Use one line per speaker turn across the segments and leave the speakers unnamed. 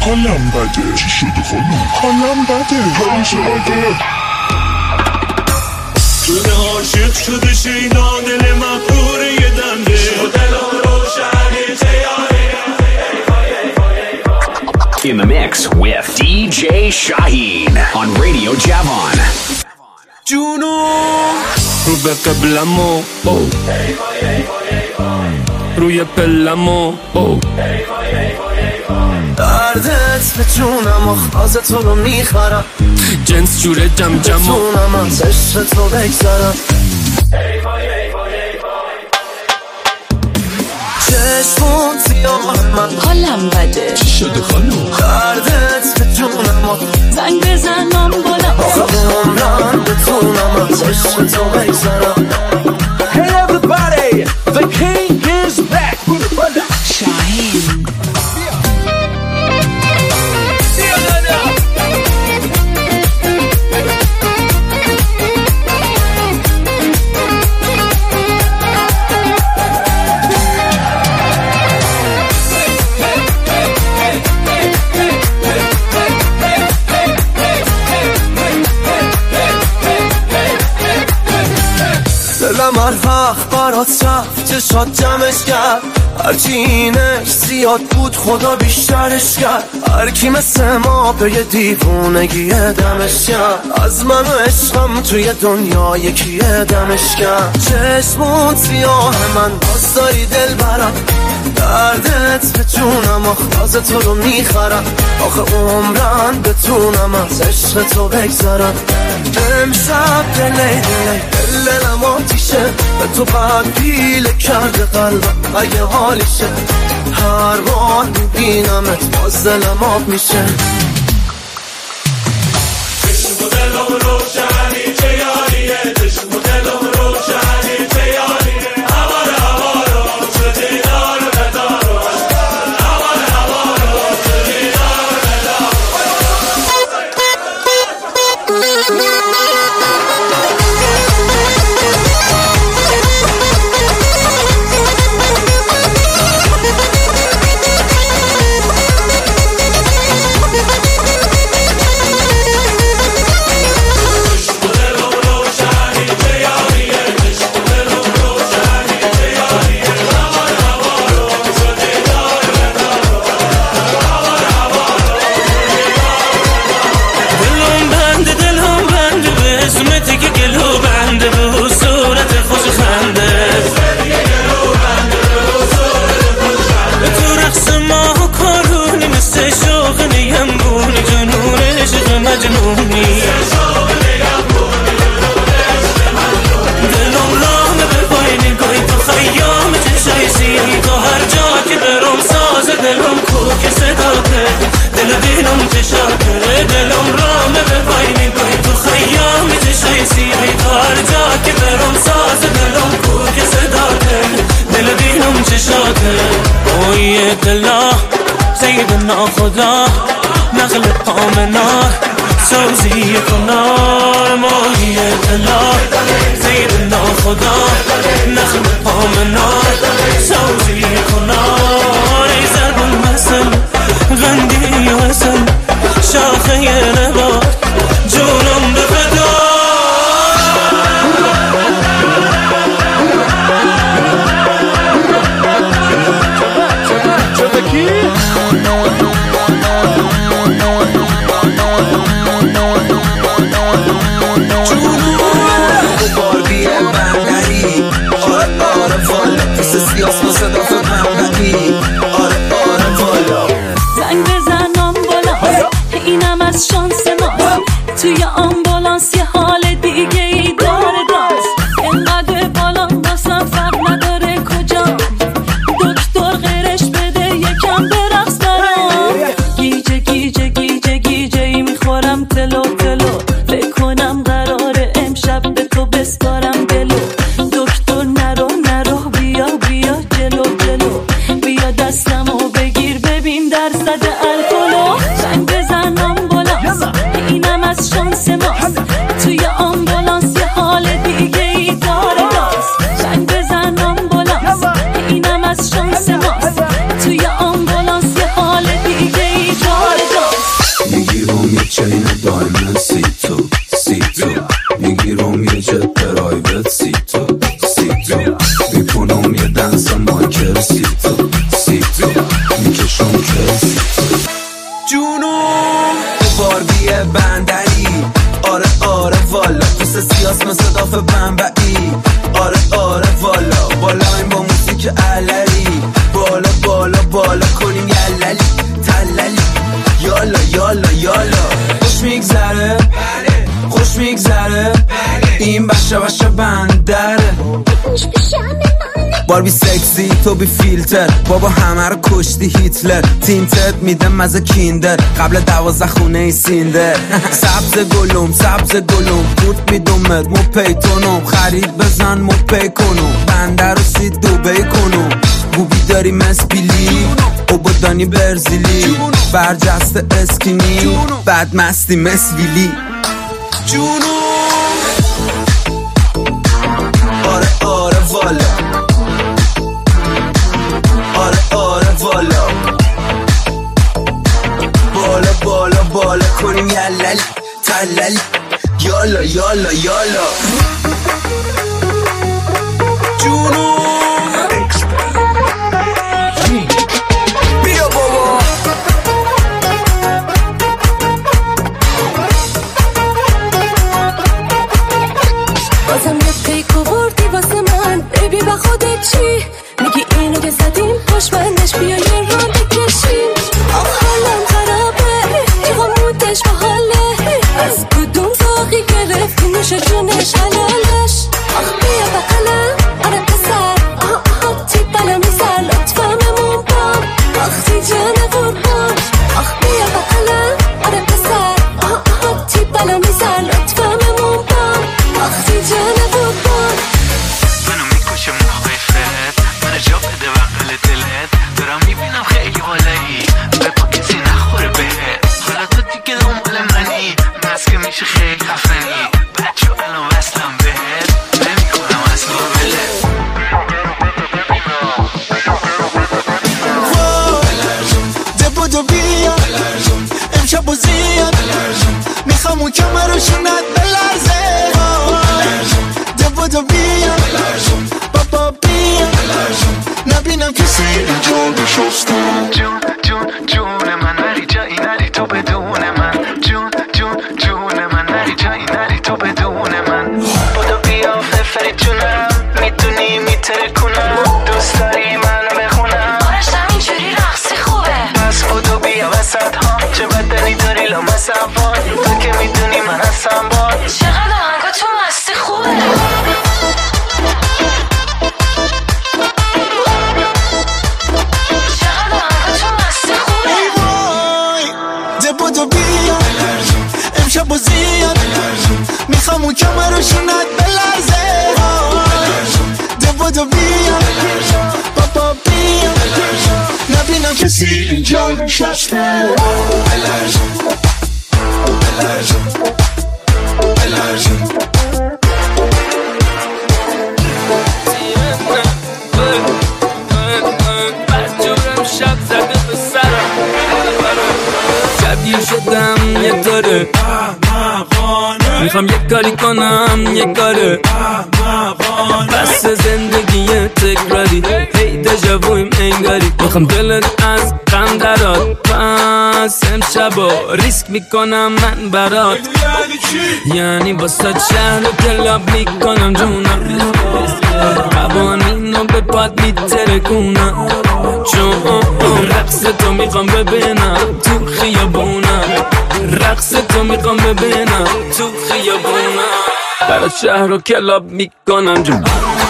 حالم بده. چی شده خانم؟ حالم بده. همیشه بده.
شده عاشق شده شیدا دل من پوره یه دنده دلم روشنی تیاره.
In the mix with DJ Shaheen on Radio Javon.
جنون رو به قبلمو روی پلمو
دردت به جونم و خواز تو رو میخورم
جنس جوره جم جمو
بتونم از عشق تو بگذارم چشمون سیاه من
حالم بده.
چی شده خانم؟
دردت به جونم و
زنگ بزنم بلند
آخه عمرم بتونم از عشق تو بگذارم.
Hey everybody, the king is back.
شاهین
دلم هر وقت برات رفت چشات جمعش کرد هرچی اینش زیاد بود خدا بیشترش کرد هر کی مثل ما به یه دیوونگی دمش کرد از من و عشقم توی دنیا یکی دمش کرد چشمون سیاه من باز داری دل برم دردت به جونم و خواز تو رو میخرم آخه عمرن بتونم از عشق تو بگذارم امشب دلی دلم آتیشه به تو بعد پیله کرده قلبم اگه حالیشه هر بار میبینمت باز دلم آب میشه
چشم و دلم روشنی تیاریه چشم و دلم روشنی تیاریه هوار هوارو شده دارو ندارو هوار هوارو شده دارو خدا نقل پامنار سوزی کنار ماهی دلا زیدنا خدا نقل پامنار سوزی کنار ای ضرب المثل غندی وصل شاخه نبات جونم بفدا
زنگ بزنم بلند اینم از شانس ماست توی آمبولانس یه حال دیگه ای داره داست اینقدر بالام باسم فرق نداره کجا دکتر غیرش بده یکم برقص برام گیجه گیجه گیجه گیجه ای میخورم تلو تلو بکنم قراره امشب به تو بسپارم دلو دکتر نرو نرو بیا بیا جلو جلو
تللی تللی یالا یالا یالا
خوش میگذره خوش میگذره این بشه بندره باربی سکسی تو بی فیلتر بابا همه رو کشتی هیتلر تینتت میده مزه کیندر قبل 12 خونه ای سیندر سبز گلوم بود میدومت مو پیتونم خرید بزن مو پی کنم بنده رو سید دوبی کنم بوبی داری مسبیلی او بودانی برزیلی برجسته اسکینی بعد مستی مسویلی جونو آره آره والا آره آره والا بالا بالا بالا کنیم یللی تللی یالا یالا یالا جونو بیا بابا
بازم یه پیک آوردی واسه من بیبی با خودت چی میگی اینو که زدیم پشمندش بیا یه راه بکشیم آخ حالم خرابه چقا مودش با حاله از کدوم زاقی گرفتی نوش جونش حلالش آخ بیا بقلم آره پسر آها آها تی بلا میزر لطفا ممون بام آخ تی جان قربان آخ بیا بقلم آره پسر آها آها تی بلا میزر لطفا ممون بام آخ تی جان قربان
منو میکشه موقفت منو جا بده بقل دلت دارم میبینم خیلی حالایی به پا کسی نخوره بهت حالا تو دیگه دنبال منی مسکه میشه خیلی خفنی بچه الان وصلم بهت نمیکنم از قابلت
بودو بیا امشب و زیاد میخوام اون کمر رو شونت بلرزه بودو بیا بابا بیا نبینم کسی اینجا نشسته
جون من نری جایی نری تو بدون من جون من نری جایی نری تو بدون من بودو بیا فرفری جونم میتونی میتره کنم دوست داری منو بخونم
آرشتم اینجوری رقصی خوبه
پس بودو بیا وسط ها چه بدنی داری لامصب وای تو که میدونی من هستم بای
چقدر آهنگا تو مستی خوبه
بودو بیا امشب و زیاد میخوام اون کمر رو شونت بلرزه بودو بیا بابا بیا نبینم کسی اینجا نشسته
شدم یه داره میخوام یه کاری کنم یه کاره بس زندگی تکراری هی دژاویم انگاری میخوام دلت از غم درات پس امشبا ریسک میکنم من برات یعنی واسه شهر و کلاب میکنم جونم قوانینو به پاد میترکونم چون رقص تو میخوام ببینم تو خیابونم رقص تو میخوام ببینم تو خیابونم برای شهر و کلاب میکنم جونم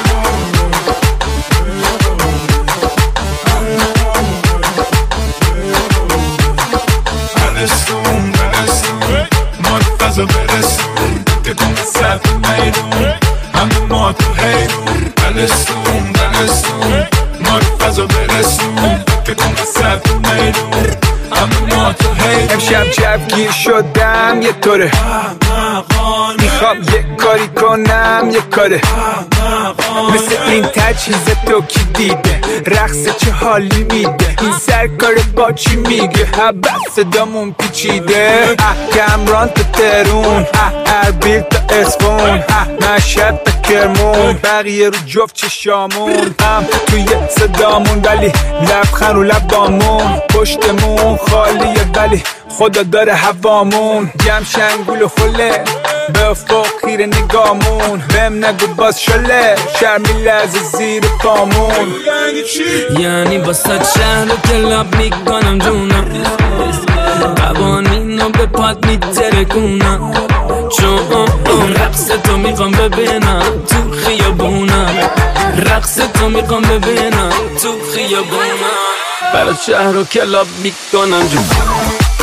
مرتضی برسون که کن سب میدون همه ما تو حیرون بلستون مرتضی برسون که کن سب میدون همه ما تو حیرون
امشب جوگیر شدم یه طوره میخوام یه کاری کنم یه کاره مثل این تجهیز تو کی دیده رقص چه حالی میده این سرکار با چی میگه حبس صدامون پیچیده کمران تا ترون اربیل تا اسفون مشهد تا کرمون بقیه رو جفت چشامون هم توی صدامون ولی لبخند رو لبامون پشتمون خالیه ولی خدا داره هوامون جمع شنگول و خله به افق خیره نگامون بهم نگو باز شله شرمی لحظه زیر پامون
یعنی واسه شهر و کلاب میکنم جونم قوانین رو به پاد میترکونم چون رقص تو میخوام ببینم تو خیابونم رقص تو میخوام ببینم تو خیابونم برای شهر و کلاب میکنم جونم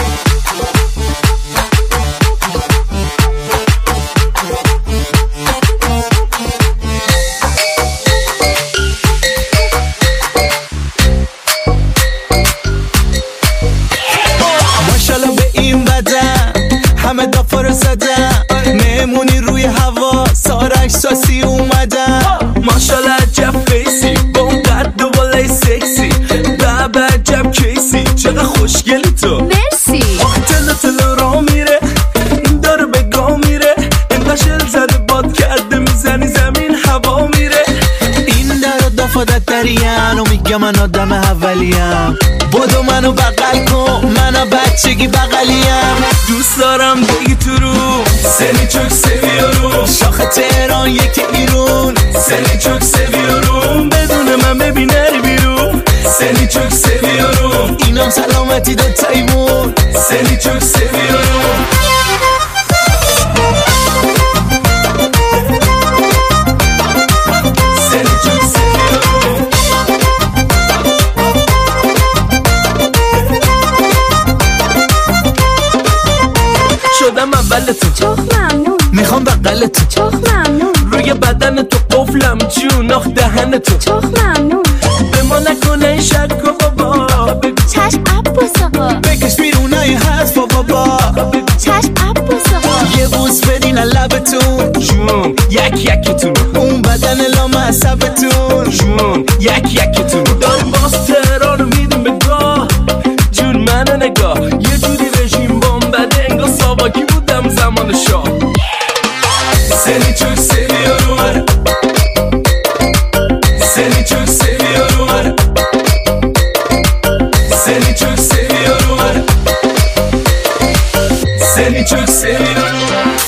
همه دافار زدن مهمونی روی هوا سارک ساسی اومدن
ماشالله عجب فیسی با اون قد و بالای سکسی بابا عجب کیسی چقدر خوشگلی تو
مرسی
آخه تلا را میره این داره به گاه میره اینقدر شل زده باد کرده میزنی زمین هوا میره
این در و دافادت درین و میگه من آدم اولیم بدو منو بغل کن منو بچگی بغلیم
دوست دارم بگی تو رو
سلی چوک سویارو شاخ تهران یکی ایرون سلی چوک سویارو
بدون من ببین نری بیرون
سلی چوک سویارو اینم سلامتی دو تایمون سلی چوک سویارو
شدم اول تو
چخ ممنون
میخوام بغل تو
چخ ممنون
روی بدن تو قفلم جون آخ دهن تو
چخ ممنون
به ما نکنه این شک و بابا
چشم عباس آقا
بکش بیرونای حرف بابا
چشم عباس آقا
یه بوس بدین لبتون
جون یکیتون
اون بدن لامصبتون
جون یکیتون داریم باز تهران رو میدیم به گاه جون منو نگاه یه جوری رژیم بده انگار ساواکی بودم زمان شاه
Seni çok seviyorum Seni çok seviyorum Seni çok seviyorum Seni çok seviyorum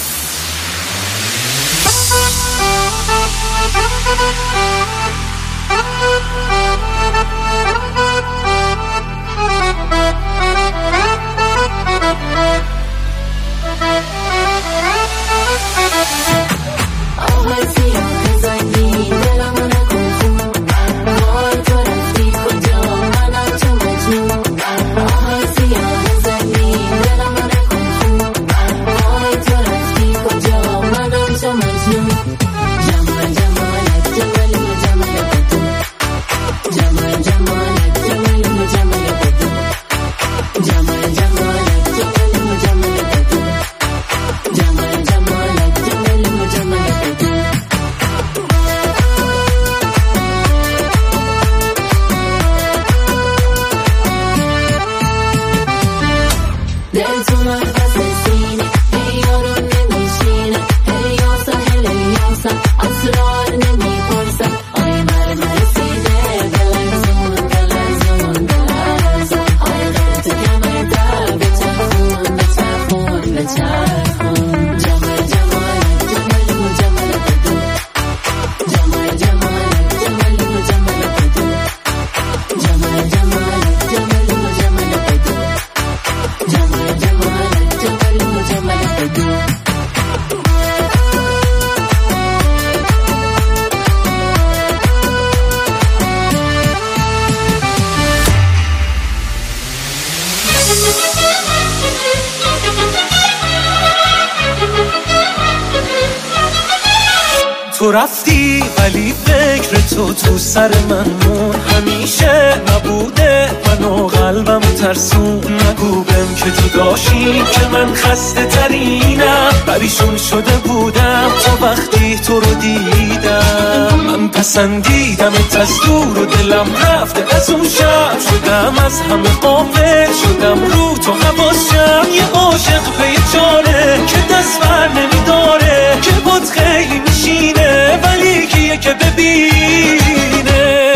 تو رفتی ولی فکر تو سر من مون همیشه نبوده منو قلبم ترسون نگو بهم که تو داشتی که من خسته ترینم پریشون شده بودم تا وقتی تو رو دیدم من پسندیدمت از دور و دلم رفته از اون شب شدم از همه غافل شدم رو تو حواسم یه عاشق پی چاره که دست بر نمیداره که بود خیلی میشینه ولی کیه که ببینه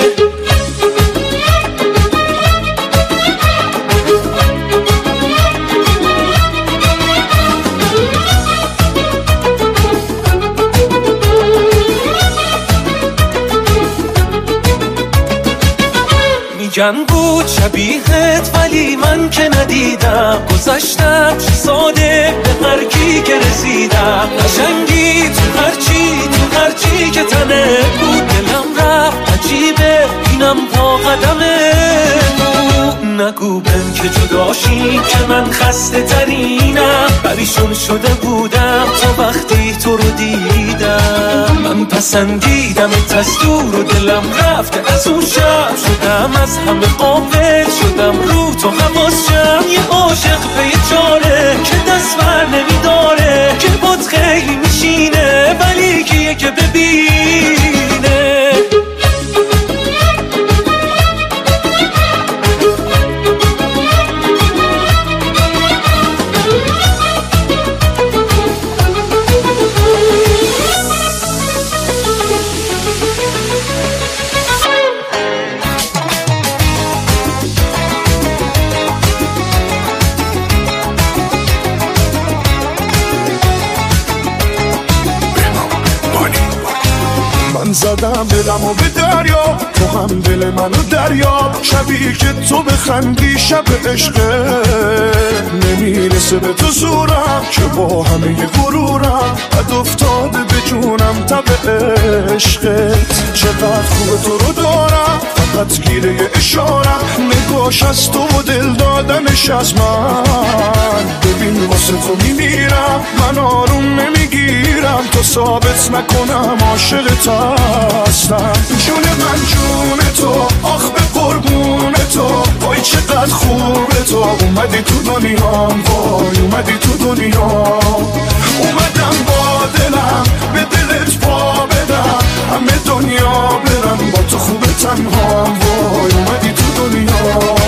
میگن بود شبیهت ولی من که ندیدم، گذشتم 6 ساله به هر کی که رسیدم، قشنگی تو هرچی که تنه بود، دلم رفت عجیبه اینم پا قدمه بود. نگو بهم که جداشیم که من خسته ترینم، پریشون شده بودم تا وقتی تو رو دیدم، من پسندیدم از دور و دلم رفته از اون شب، شدم از همه قافل شدم رو تو حواسم، یه عاشق به چاره که دست بر نمیداره، که بود خیلی میشینه ولی کیه که ببینه.
من زدم دلمو به دریا، تو هم دل منو دریا، شبیه که تو بخندی شب عشقه، نمیرسه به تو زورم که با همه غرورم، بد افتاده به جونم تب عشقت، چقدر خوبه تو رو دارم فقط گیره اشارم، نگاش از تو و دل دادنش از من، ببین واسه تو میمیرم من آروم نمیگیرم، تو ثابت نکنم عاشقت هستم، جون من جون تو، آخ به قربون تو، وای چقدر خوبه تو، اومدی تو دنیام، وای اومدی تو دنیام، اومدم با دلم به دلت پا بدم، همه دنیا برم با تو خوبه تنهام، وای اومدی تو دنیام.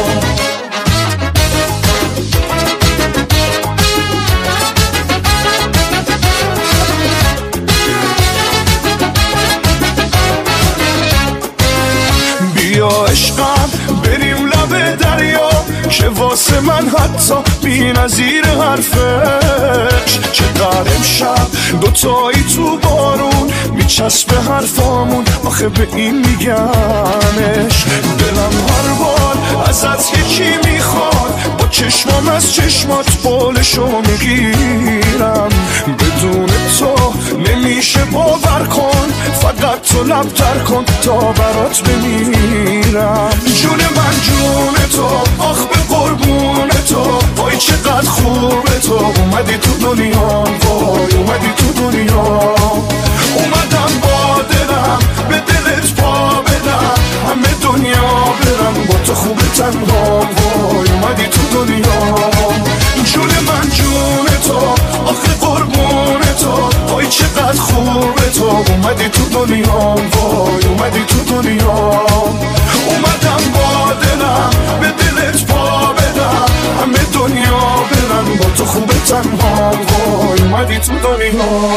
بیا عشقم بریم لب دریا، که واسه من حتی بی نظیر حرفش، چقدر امشب دوتایی تو بارون میچسبه حرفامون، آخه به این میگمش، دلم هر بار ازت یکی میخواد، با چشمام از چشمات بالشو میگیرم، بدون تو نمیشه باور کن، فقط تو لب تر کن تا برات بمیرم، جون من جون تو، آخ به قربون تو، وای چقدر خوبه تو، اومدی تو دنیا، وای اومدی تو دنیا، اومدم با دلم به دلت پا بدم، همه دنیا برم با تو خوبه تنها، وای اومدی تو دنیا، جون من جون تو، آخه قربون تو، وای چقدر خوبه تو، اومدی تو دنیا، وای اومدی تو دنیا، اومدم با دلم به دلت پا بدم، همه دنیا برم با تو خوبه تنها، وای اومدی تو دنیا.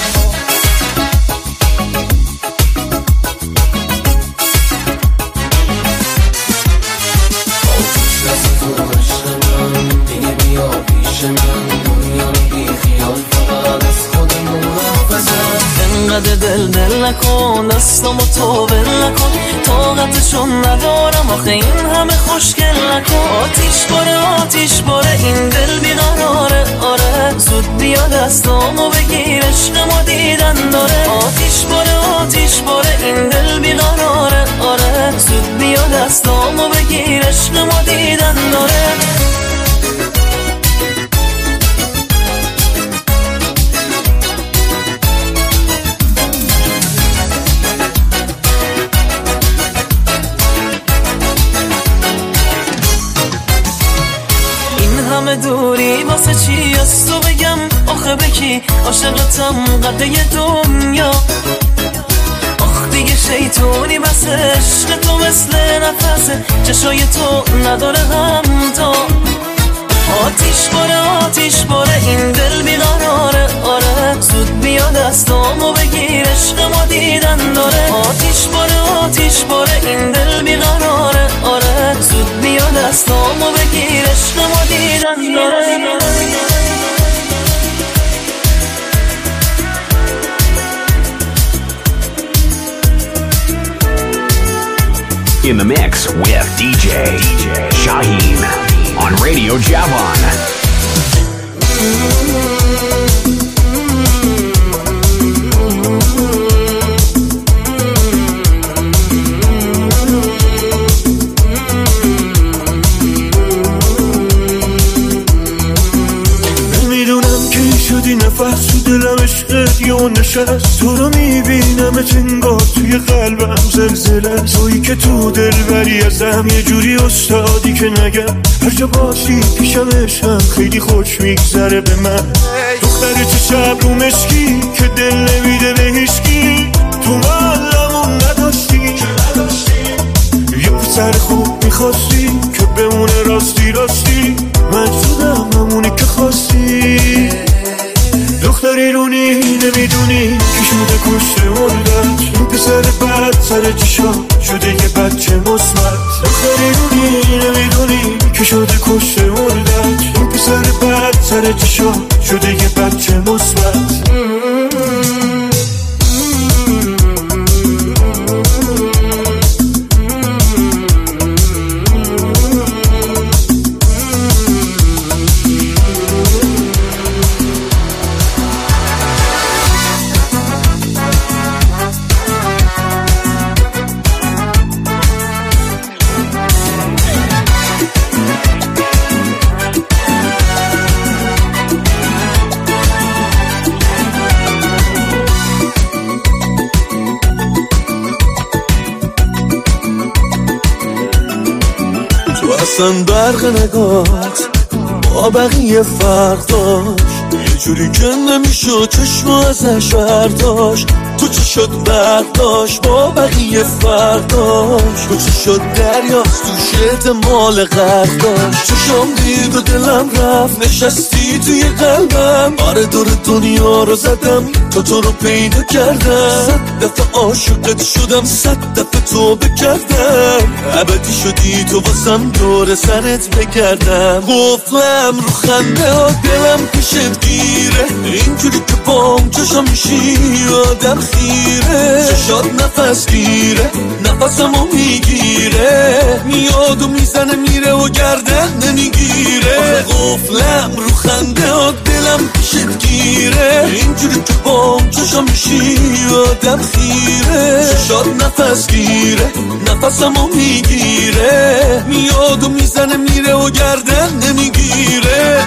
انقدر دل نکن، دستامو تو بل نکن، طاقتشون ندارم آخه این همه خوشگل نکن، آتیش باره این دل بیقراره، آره زود بیا دستامو بگیر عشقمو دیدن داره، آتیش باره این دل بیقراره، آره زود بیا دستامو بگیر عشقمو دیدن داره. همه دوری واسه چی از تو بگم، آخه بکی عاشقتم قده دنیا، آخ دیگه شیطونی بس عشق تو مثل نفسه، چشای تو نداره همتا، آتیش باره این دل بیقراره، آره زود بیا دستامو بگیر عشقمو دیدن داره، آتیش باره این دل بیقراره، آره زود بیا دستامو بگیر عشقمو دیدن داره.
in the mix with DJ Shaheen on Radio Javan.
نفس تو دلم عشقت یه نشست تو رو میبینم انگار توی قلبم زلزله تویی که تو دل بری ازم یه جوری استادی که نگم هر جا باشی پیشم عشقم خیلی خوش میگذره به من دختر چه شب رو مشکی که دل نمیده به هیچکی تو معلمون نداشتی یه پسر خوب میخواستی که بمونه راستی راستی من شدم همونی که خواستی دختری رونی نمیدونی که شده کشته مردت این پسر بد سر چشا شده یه بچه مصمت دختری رونی نمیدونی که شده کشته مردت این پسر بد سر چشا شده یه بچه مصمت
اصلا برق نگات با بقیه فرق داشت یه جوری که نمیشد چشم ازش برداشت تو چه شد برق داشت با بقیه فرق داشت تو چه شد دریاست تو مال غرق داشت چشم دید و دلم رفت نشستی توی قلبم آره دور دنیا رو زدم تو رو پیدا کردم 100 دفعه عاشقت شدم 100 دفعه توبه کردم ابدی شدی تو واسم دور سرت بگردم قفلم رو خنده ها دلم پیشت گیره اینجوری که بام چشم میشی آدم خیره چشات نفس گیره نفسمو میگیره میاد و میزنه میره و گردن نمیگیره قفلم رو خنده ها دلم پیشت گیره اینجوری که بام چشم میشی آدم خیره چشات نفس گیره نفسمو میگیره میاد و میزنه میره و گردن نمیگیره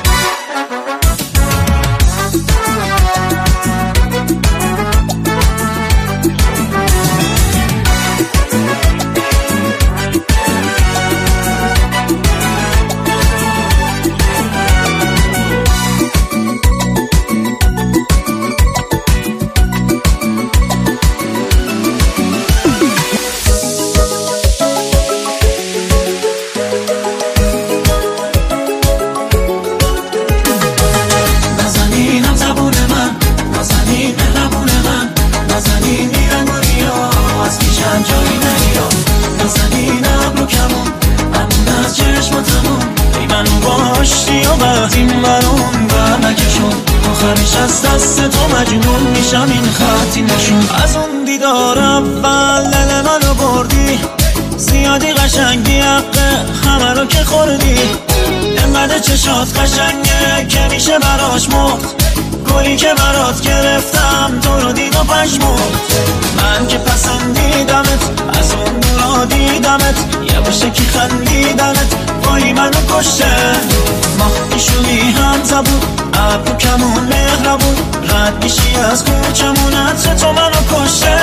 از دست تو مجنون میشم این خطی نشون از اون دیدار اول دل منو بردی زیادی قشنگی حقه همه رو که خوردی انقدر چشات قشنگه که میشه براش مرد گلی که برات گرفتم تو رو دید و پشمرد من که پسندیدمت از اون دورا دیدمت یه باشه که خندیدنت وای منو کشته ماه شدی هم زبون ابرو کمون مهربون رد میشی از کوچمون عطر تو منو کشته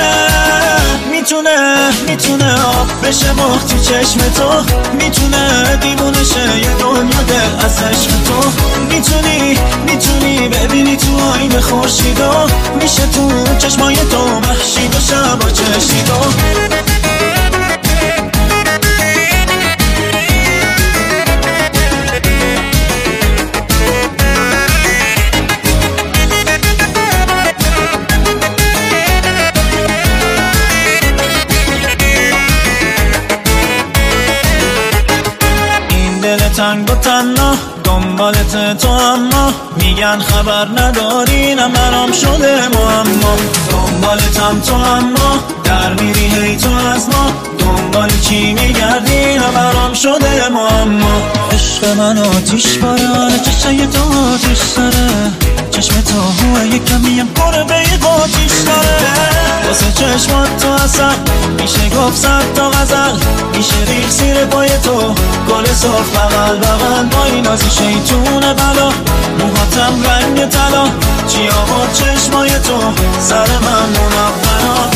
میتونه آب بشه مخ تو چشم تو میتونه دیوونه شه یه دنیا دل از عشق تو میتونی ببینی تو آینه خورشیدو میشه تو چشمای تو محشید و شبا چشیدو تنگ و تنها
دنبالت تو اما میگن خبر نداری نه منم شده معما دنبالتم تو اما در میری هی تو از ما دنبال چی میگردی نه برام شده معما عشق من آتیش بارانه چشای تو آتیش داره چشم تو هوه یکمیم قربه قاتیش داره واسه چشمات تو اصل میشه گفت صد تا غزل میشه ریخ زیر پای تو گل صرف بغل بغل با این آزی شیطون بلا موهاتم رنگ طلا چی آورد چشمای تو سر من منقنا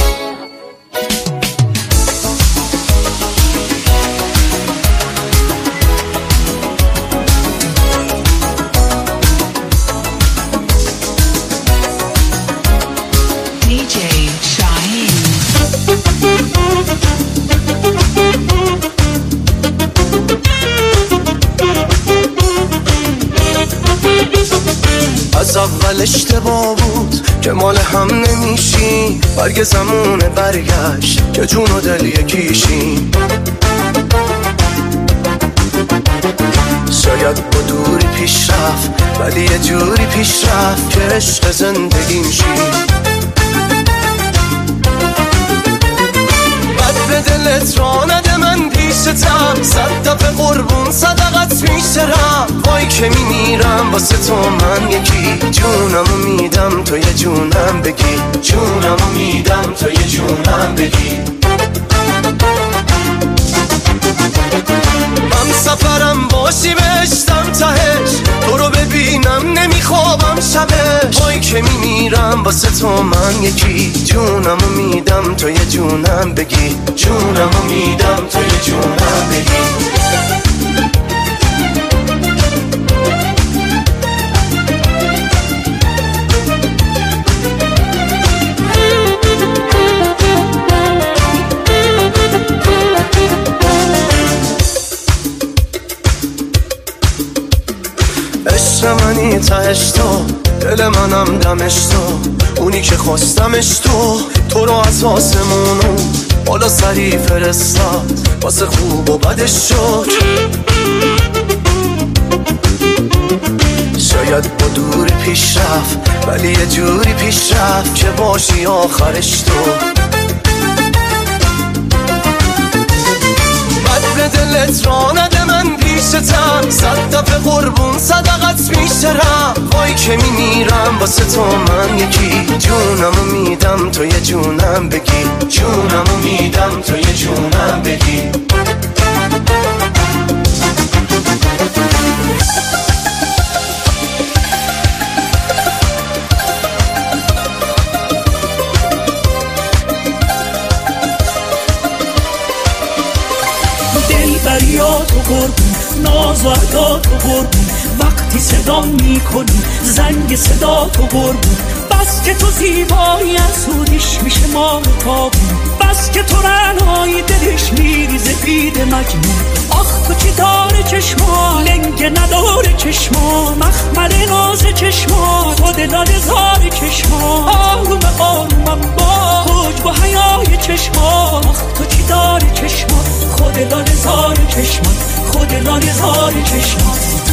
از اول اشتباه بود که مال هم نمیشیم برگ زمونه برگشت که جون و دل یکیشیم شاید با دوری پیش رفت ولی یه جوری پیش رفت که عشق زندگیم شیم بد به دلت را نده من پیشتم صد دفعه قربون صدقت میشترم وای که میمیرم واسه تو من یکی جونمو میدم تو یه جونم بگی جونمو میدم تو یه جونم بگی من سفرم باشی بهشتم تهش تو رو ببینم نمیخوابم شبش وای که میمیرم واسه تو من یکی جونمو میدم تو یه جونم بگی جونمو میدم تو یه جونم بگی عشق منی تهش تو دل منم دمش تو اونی که خواستمش تو رو از آسمونو بالا سری فرستاد واسه خوب و بدش شد شاید با دوری پیش رفت ولی یه جوری پیش رفت که باشی آخرش تو بد به دلت را نده من پیشتم صد دفعه قربون صدقت میشترم وای که میمیرم واسه تو من یکی جونمو میدم تو یه جونم بگی جونمو میدم تو یه جونم بگی
دلبریات و قربون ناز و عدات و قربون وقتی صدا میکنی زنگ صدا تو قربون بس که تو زیبایی از سودش میشه ما رو تابون بس که تو رنهای دلش میریزه بید مجنون آخ تو چی داره چشما لنگ نداره چشما مخمل ناز چشما خود داده زار چشما آروم آرومم با خوج با حیای چشما آخ تو چی داره چشما خود داده زار چشما خود داده زار چشما